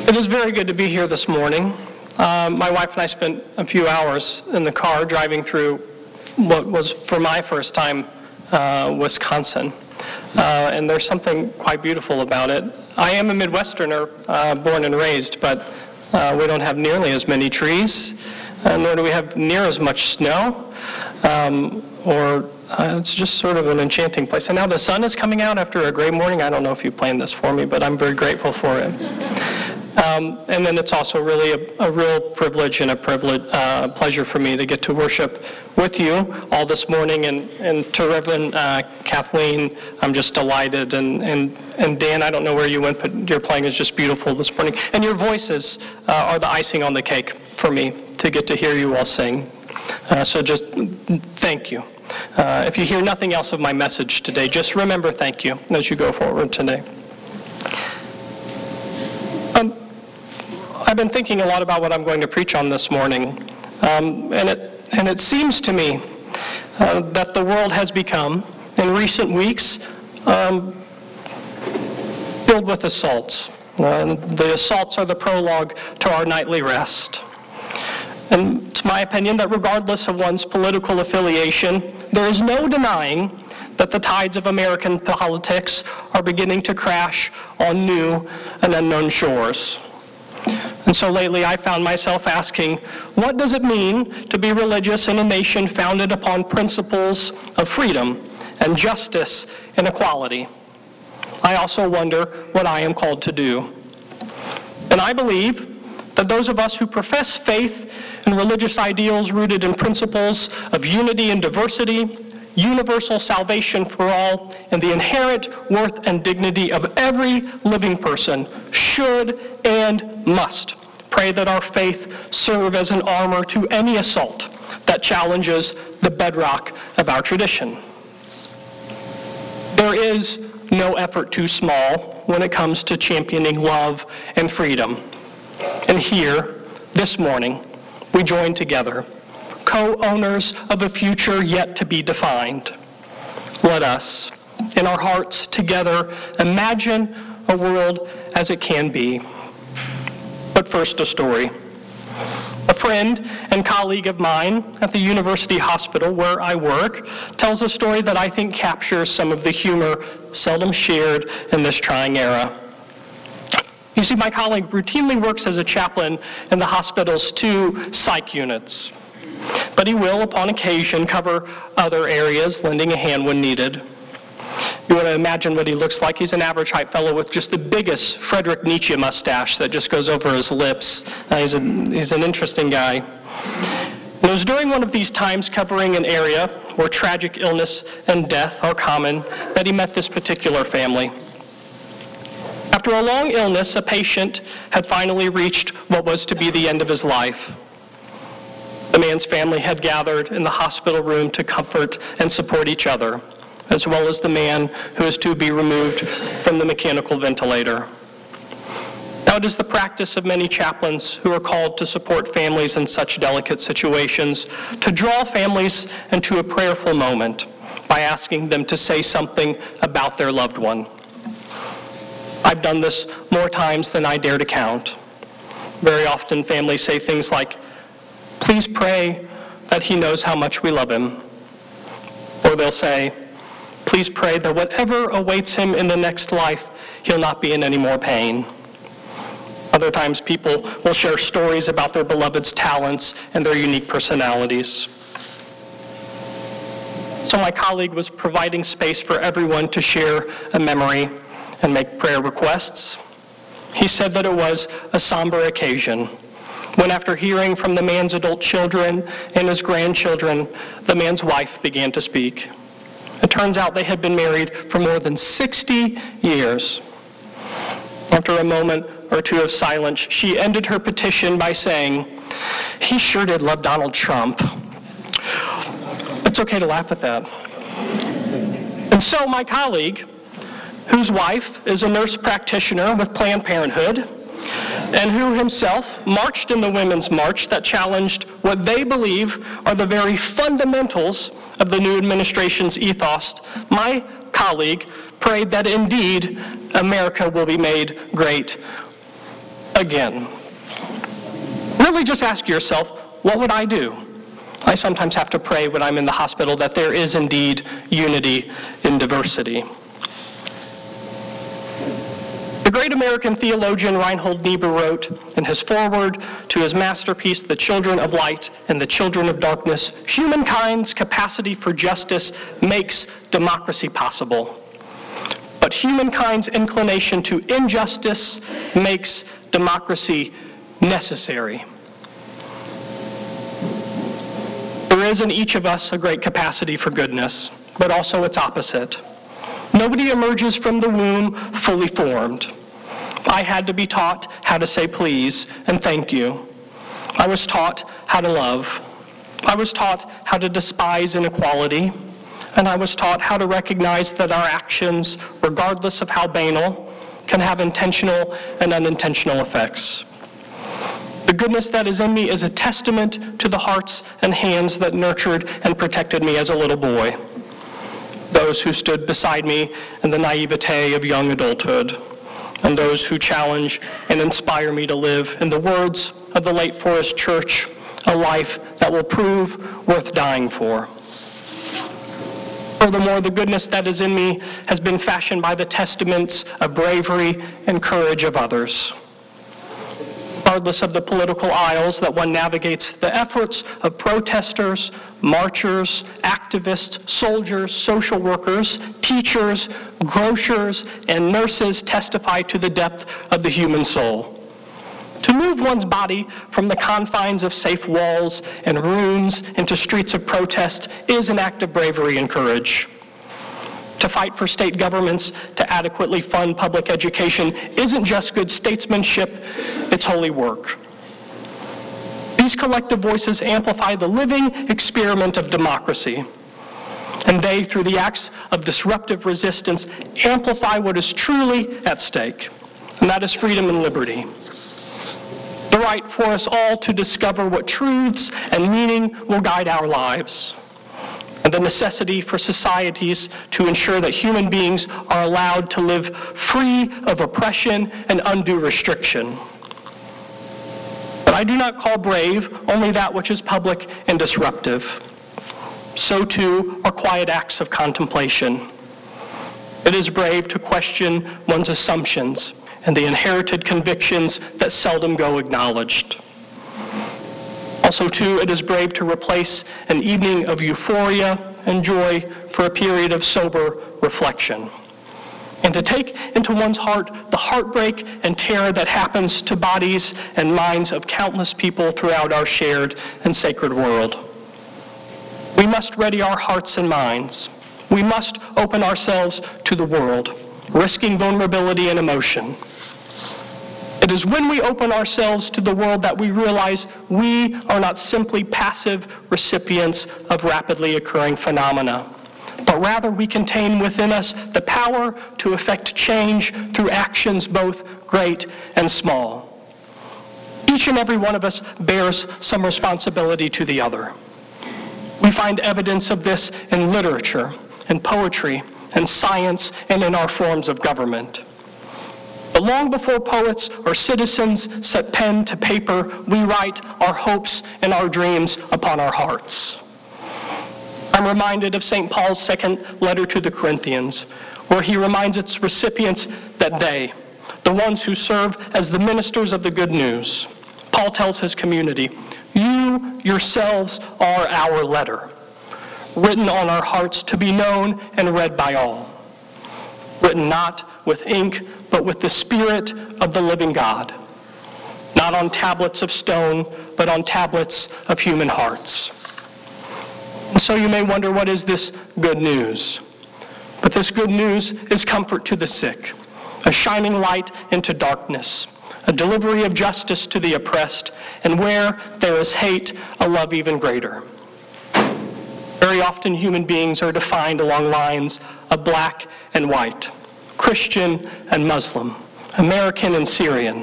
It is very good to be here this morning. My wife and I spent a few hours in the car driving through what was, for my first time, Wisconsin. And there's something quite beautiful about it. I am a Midwesterner, born and raised, but we don't have nearly as many trees, nor do we have near as much snow, it's just sort of an enchanting place. And now the sun is coming out after a gray morning. I don't know if you planned this for me, but I'm very grateful for it. And then it's also really a real privilege and a pleasure for me to get to worship with you all this morning. And to Reverend Kathleen, I'm just delighted. And Dan, I don't know where you went, but your playing is just beautiful this morning. And your voices are the icing on the cake for me to get to hear you all sing. So just thank you. If you hear nothing else of my message today, just remember thank you as you go forward today. I've been thinking a lot about what I'm going to preach on this morning, and it seems to me that the world has become, in recent weeks, filled with assaults. The assaults are the prologue to our nightly rest. And it's my opinion that regardless of one's political affiliation, there is no denying that the tides of American politics are beginning to crash on new and unknown shores. And so lately I found myself asking, what does it mean to be religious in a nation founded upon principles of freedom and justice and equality? I also wonder what I am called to do. And I believe that those of us who profess faith in religious ideals rooted in principles of unity and diversity, universal salvation for all, and the inherent worth and dignity of every living person should and must pray that our faith serve as an armor to any assault that challenges the bedrock of our tradition. There is no effort too small when it comes to championing love and freedom. And here, this morning, we join together, co-owners of a future yet to be defined. Let us, in our hearts together, imagine a world as it can be. But first, a story. A friend and colleague of mine at the University Hospital where I work tells a story that I think captures some of the humor seldom shared in this trying era. You see, my colleague routinely works as a chaplain in the hospital's 2 psych units, but he will, upon occasion, cover other areas, lending a hand when needed. You want to imagine what he looks like. He's an average height fellow with just the biggest Friedrich Nietzsche mustache that just goes over his lips. He's an interesting guy. And it was during one of these times covering an area where tragic illness and death are common that he met this particular family. After a long illness, a patient had finally reached what was to be the end of his life. The man's family had gathered in the hospital room to comfort and support each other, as well as the man who is to be removed from the mechanical ventilator. Now, it is the practice of many chaplains who are called to support families in such delicate situations to draw families into a prayerful moment by asking them to say something about their loved one. I've done this more times than I dare to count. Very often families say things like, "Please pray that he knows how much we love him." Or they'll say, "Please pray that whatever awaits him in the next life, he'll not be in any more pain." Other times people will share stories about their beloved's talents and their unique personalities. So my colleague was providing space for everyone to share a memory and make prayer requests. He said that it was a somber occasion when, after hearing from the man's adult children and his grandchildren, the man's wife began to speak. It turns out they had been married for more than 60 years. After a moment or two of silence, she ended her petition by saying, "He sure did love Donald Trump." It's okay to laugh at that. And so my colleague, whose wife is a nurse practitioner with Planned Parenthood, and who himself marched in the Women's March that challenged what they believe are the very fundamentals of the new administration's ethos, my colleague prayed that indeed America will be made great again. Really just ask yourself, what would I do? I sometimes have to pray when I'm in the hospital that there is indeed unity in diversity. The great American theologian Reinhold Niebuhr wrote in his foreword to his masterpiece, The Children of Light and the Children of Darkness, "Humankind's capacity for justice makes democracy possible, but humankind's inclination to injustice makes democracy necessary." There is in each of us a great capacity for goodness, but also its opposite. Nobody emerges from the womb fully formed. I had to be taught how to say please and thank you. I was taught how to love. I was taught how to despise inequality. And I was taught how to recognize that our actions, regardless of how banal, can have intentional and unintentional effects. The goodness that is in me is a testament to the hearts and hands that nurtured and protected me as a little boy. Those who stood beside me in the naivete of young adulthood, and those who challenge and inspire me to live, in the words of the late Forrest Church, a life that will prove worth dying for. Furthermore, the goodness that is in me has been fashioned by the testaments of bravery and courage of others. Regardless of the political aisles that one navigates, the efforts of protesters, marchers, activists, soldiers, social workers, teachers, grocers, and nurses testify to the depth of the human soul. To move one's body from the confines of safe walls and rooms into streets of protest is an act of bravery and courage. To fight for state governments to adequately fund public education isn't just good statesmanship, it's holy work. These collective voices amplify the living experiment of democracy, and they, through the acts of disruptive resistance, amplify what is truly at stake, and that is freedom and liberty. The right for us all to discover what truths and meaning will guide our lives, and the necessity for societies to ensure that human beings are allowed to live free of oppression and undue restriction. But I do not call brave only that which is public and disruptive. So too are quiet acts of contemplation. It is brave to question one's assumptions and the inherited convictions that seldom go acknowledged. Also, too, it is brave to replace an evening of euphoria and joy for a period of sober reflection, and to take into one's heart the heartbreak and terror that happens to bodies and minds of countless people throughout our shared and sacred world. We must ready our hearts and minds. We must open ourselves to the world, risking vulnerability and emotion. It is when we open ourselves to the world that we realize we are not simply passive recipients of rapidly occurring phenomena, but rather we contain within us the power to effect change through actions both great and small. Each and every one of us bears some responsibility to the other. We find evidence of this in literature, in poetry, in science, and in our forms of government. But long before poets or citizens set pen to paper, we write our hopes and our dreams upon our hearts. I'm reminded of St. Paul's second letter to the Corinthians, where he reminds its recipients that they, the ones who serve as the ministers of the good news, Paul tells his community, "You yourselves are our letter, written on our hearts to be known and read by all, written not with ink, but with the Spirit of the living God, not on tablets of stone, but on tablets of human hearts." And so you may wonder, what is this good news? But this good news is comfort to the sick, a shining light into darkness, a delivery of justice to the oppressed, and where there is hate, a love even greater. Very often human beings are defined along lines of black and white, Christian and Muslim, American and Syrian.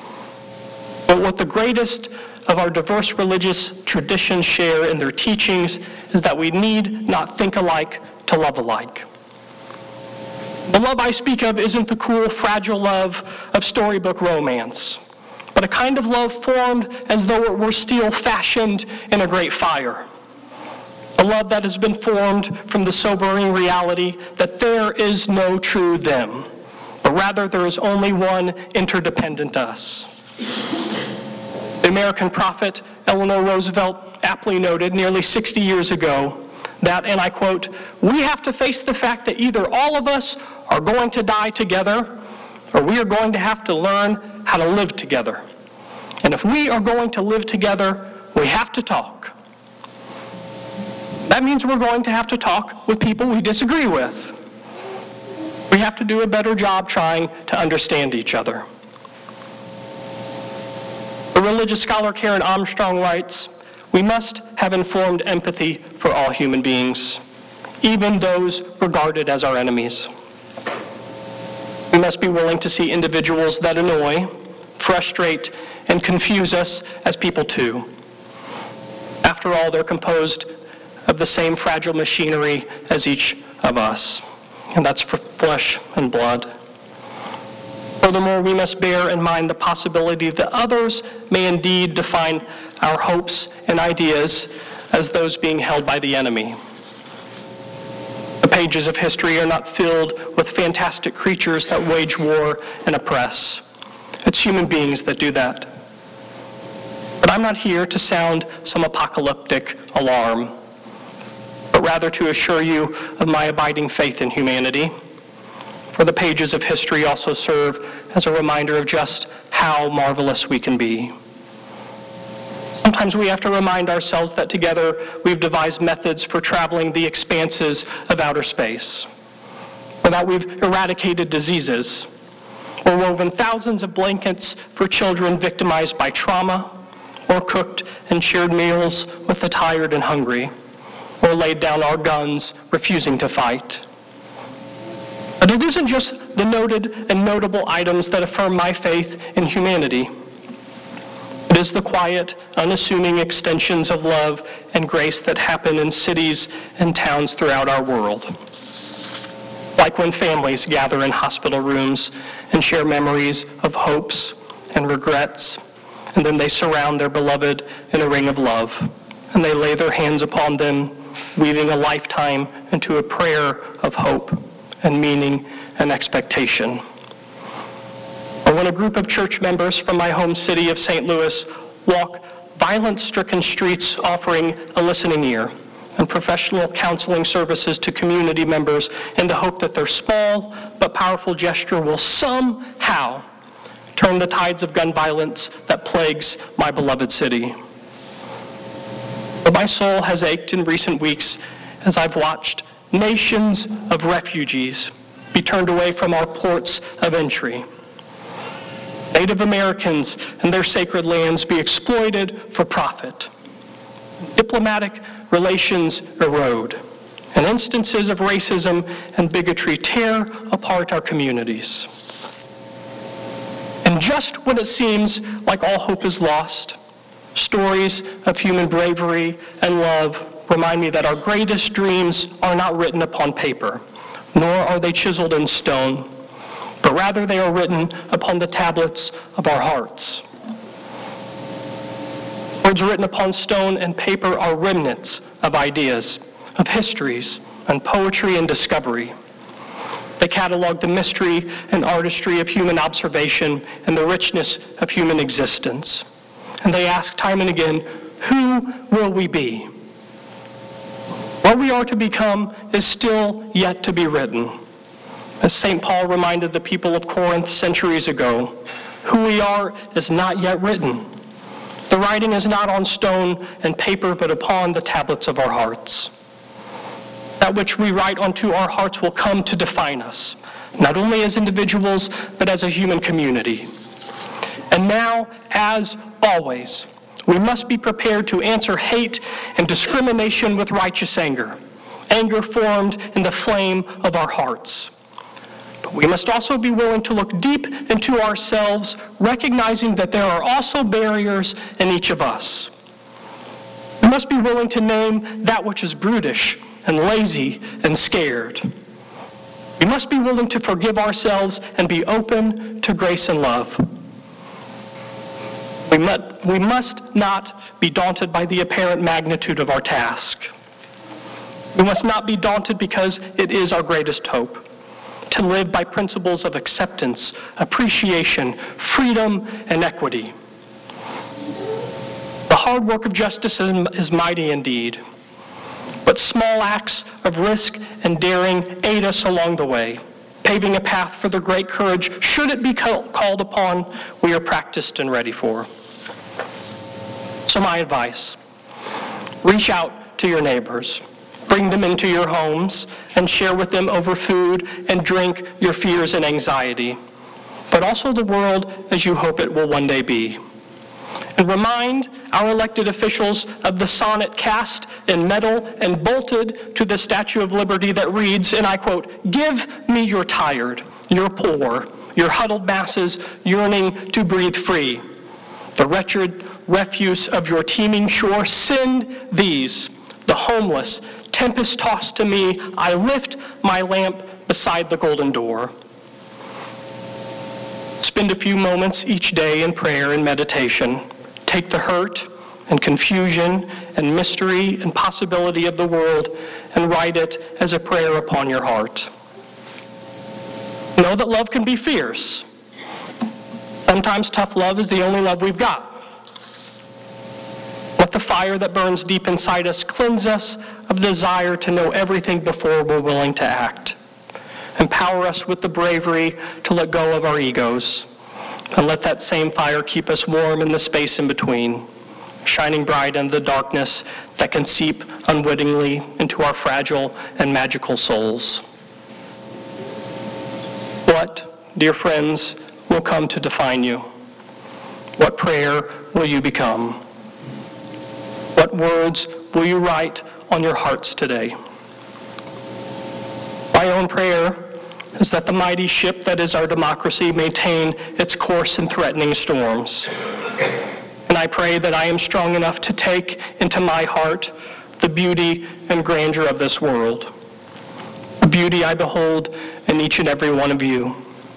But what the greatest of our diverse religious traditions share in their teachings is that we need not think alike to love alike. The love I speak of isn't the cool, fragile love of storybook romance, but a kind of love formed as though it were steel fashioned in a great fire. A love that has been formed from the sobering reality that there is no true them, but rather there is only one interdependent us. The American prophet Eleanor Roosevelt aptly noted nearly 60 years ago that, and I quote, "We have to face the fact that either all of us are going to die together, or we are going to have to learn how to live together. And if we are going to live together, we have to talk." That means we're going to have to talk with people we disagree with. We have to do a better job trying to understand each other. The religious scholar Karen Armstrong writes, "We must have informed empathy for all human beings, even those regarded as our enemies. We must be willing to see individuals that annoy, frustrate, and confuse us as people too. After all, they're composed of the same fragile machinery as each of us, and that's for flesh and blood. Furthermore, we must bear in mind the possibility that others may indeed define our hopes and ideas as those being held by the enemy. The pages of history are not filled with fantastic creatures that wage war and oppress. It's human beings that do that. But I'm not here to sound some apocalyptic alarm, but rather to assure you of my abiding faith in humanity. For the pages of history also serve as a reminder of just how marvelous we can be. Sometimes we have to remind ourselves that together we've devised methods for traveling the expanses of outer space, or that we've eradicated diseases, or woven thousands of blankets for children victimized by trauma, or cooked and shared meals with the tired and hungry, or laid down our guns, refusing to fight. But it isn't just the noted and notable items that affirm my faith in humanity. It is the quiet, unassuming extensions of love and grace that happen in cities and towns throughout our world. Like when families gather in hospital rooms and share memories of hopes and regrets, and then they surround their beloved in a ring of love, and they lay their hands upon them, weaving a lifetime into a prayer of hope and meaning and expectation. Or when a group of church members from my home city of St. Louis walk violence-stricken streets offering a listening ear and professional counseling services to community members in the hope that their small but powerful gesture will somehow turn the tides of gun violence that plagues my beloved city. But my soul has ached in recent weeks as I've watched nations of refugees be turned away from our ports of entry. Native Americans and their sacred lands be exploited for profit. Diplomatic relations erode, and instances of racism and bigotry tear apart our communities. And just when it seems like all hope is lost, stories of human bravery and love remind me that our greatest dreams are not written upon paper, nor are they chiseled in stone, but rather they are written upon the tablets of our hearts. Words written upon stone and paper are remnants of ideas, of histories, and poetry and discovery. They catalog the mystery and artistry of human observation and the richness of human existence. And they ask time and again, who will we be? What we are to become is still yet to be written. As St. Paul reminded the people of Corinth centuries ago, who we are is not yet written. The writing is not on stone and paper, but upon the tablets of our hearts. That which we write onto our hearts will come to define us, not only as individuals, but as a human community. And now, as always, we must be prepared to answer hate and discrimination with righteous anger, anger formed in the flame of our hearts. But we must also be willing to look deep into ourselves, recognizing that there are also barriers in each of us. We must be willing to name that which is brutish and lazy and scared. We must be willing to forgive ourselves and be open to grace and love. We must not be daunted by the apparent magnitude of our task. We must not be daunted because it is our greatest hope to live by principles of acceptance, appreciation, freedom, and equity. The hard work of justice is mighty indeed, but small acts of risk and daring aid us along the way, paving a path for the great courage, should it be called upon, we are practiced and ready for. So my advice, reach out to your neighbors. Bring them into your homes and share with them over food and drink your fears and anxiety, but also the world as you hope it will one day be. And remind our elected officials of the sonnet cast in metal and bolted to the Statue of Liberty that reads, and I quote, "Give me your tired, your poor, your huddled masses yearning to breathe free. The wretched refuse of your teeming shore, send these, the homeless, tempest-tossed to me. I lift my lamp beside the golden door." Spend a few moments each day in prayer and meditation. Take the hurt and confusion and mystery and possibility of the world and write it as a prayer upon your heart. Know that love can be fierce. Sometimes tough love is the only love we've got. Let the fire that burns deep inside us cleanse us of desire to know everything before we're willing to act. Empower us with the bravery to let go of our egos, and let that same fire keep us warm in the space in between, shining bright in the darkness that can seep unwittingly into our fragile and magical souls. What, dear friends, will come to define you? What prayer will you become? What words will you write on your hearts today? My own prayer is that the mighty ship that is our democracy maintain its course in threatening storms. And I pray that I am strong enough to take into my heart the beauty and grandeur of this world, the beauty I behold in each and every one of you.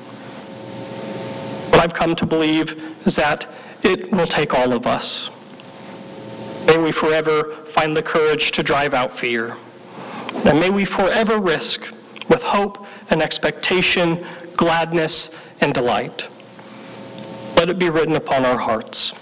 What I've come to believe is that it will take all of us. May we forever find the courage to drive out fear. And may we forever risk with hope and expectation, gladness and delight. Let it be written upon our hearts.